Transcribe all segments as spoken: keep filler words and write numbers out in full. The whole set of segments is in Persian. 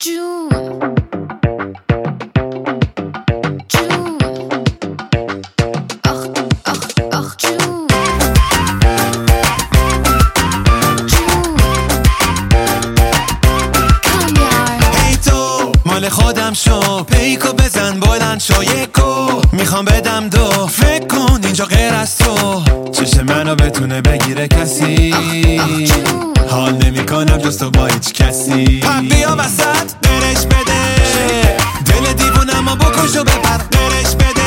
جون جون آخ آخ آخ جون جون کامیار هی تو مال خودم شو، پیکو بزن بلند شو، یکو میخوام بدم دو، فکر کن اینجا غیر از تو چشم منو بتونه بگیره کسی. آخ آخ جون حال نمی کنم جز تو با هیچ کسی. پا بیا وسط برش بده، دل دیوونمو بکش و بپر برش بده.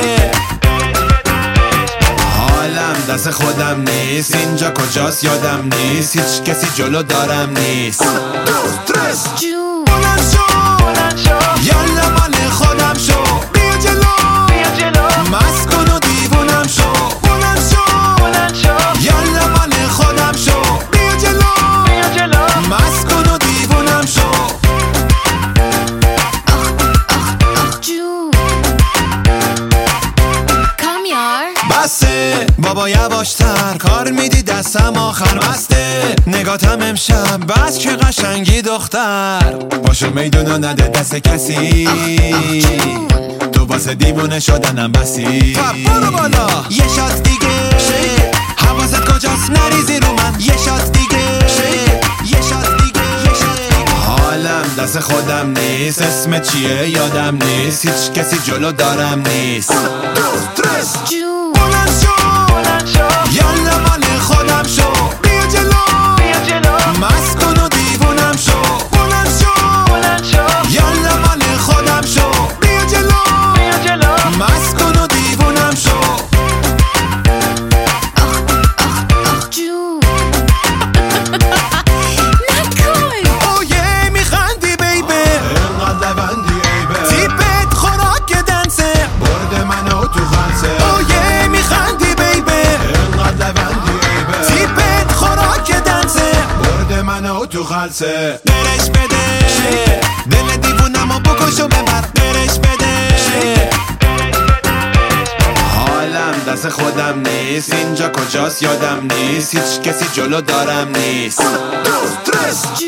حالم دست خودم نیست، اینجا کجاست یادم نیست، هیچ کسی جلو دارم نیست. جون بلند شو یالا مال خودم شو، بیا جلو مست کن و دیوونم شو. بلند شو یالا مال خودم شو، بیا جلو مست کن و دیوونم شو. آخ آخ آخ جون کامیار بسه بابا یواشتر، کار میدی دستم آخر بسته. نگاتم امشب بس که قشنگی دختر، باشو میدونو نده دست کسی. تو واسه دیوونه شدنم بسی. برو بالا یه شات دیگه، حواست کجاست نریزی رو من. یه شات دیگه یه شات دیگه حالم دست خودم نیست، اسم چیه یادم نیست، هیچ کسی جلو دارم نیست. جون بلند شو یالا مال خودم شو، بیا جلو مست کن و دیوونم شو. بلند شو یالا مال خودم شو، بیا جلو مست کن و دیوونم شو. آخ آخ آخ جون نکن اوه میخندی بیبه، اینقدر لبندی ایبه، تیپت خوراک دنسه، برد منو تو خلسه. اوه میخندی بیبه، اینقدر لبندی ایبه، تیپت خوراک دنسه، برد منو تو خلسه. برش بده دل دیوونمو بکش و ببر برش بده. حالم دست خودم نیست، اینجا کجاست یادم نیست، هیچ کسی جلو دارم نیست. جون